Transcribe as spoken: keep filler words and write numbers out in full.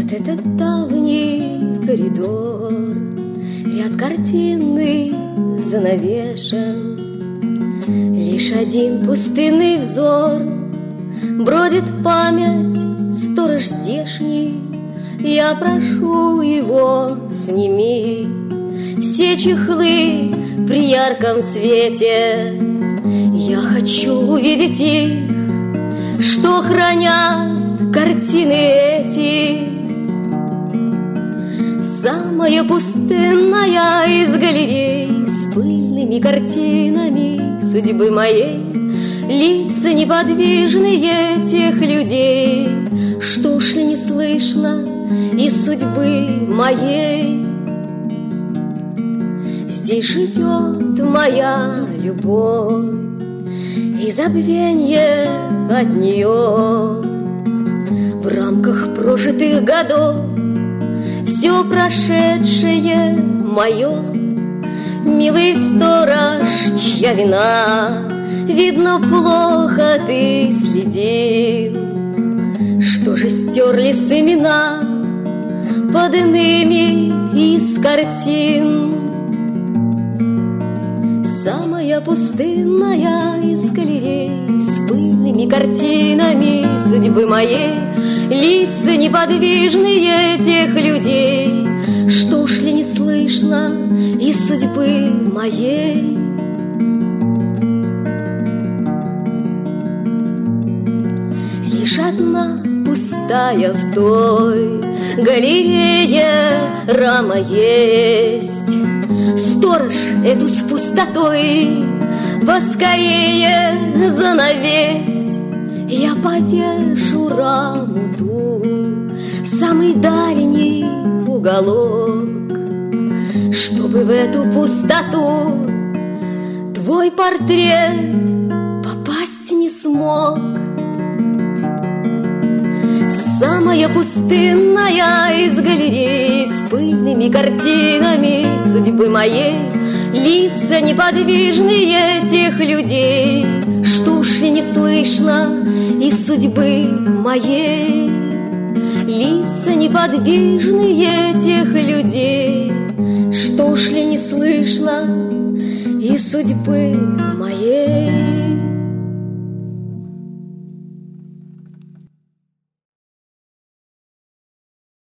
Вот этот давний коридор, ряд картинный занавешен, лишь один пустынный взор бродит память, сторож здешний. Я прошу его, сними все чехлы при ярком свете. Я хочу увидеть их, что хранят картины эти. Самая пустынная из галерей с пыльными картинами судьбы моей, лица неподвижные тех людей, что ушли не слышно из судьбы моей. Здесь живет моя любовь, и забвенье от нее в рамках прожитых годов. Все прошедшее мое, милый сторож, чья вина, видно, плохо ты следил. Что же стерлись имена под иными из картин? Самая пустынная из галерей с пыльными картинами судьбы моей, лица неподвижные тех людей, что ушли не слышно из судьбы моей. Лишь одна пустая в той галерее рама есть. Сторож, эту с пустотой поскорее занавесь. Я повешу раму ту в самый дальний уголок, чтобы в эту пустоту твой портрет попасть не смог. Самая пустынная из галерей с пыльными картинами судьбы моей, лица неподвижные тех людей, что ушли не слышно из судьбы моей. Лица неподвижные тех людей, что ушли не слышно из судьбы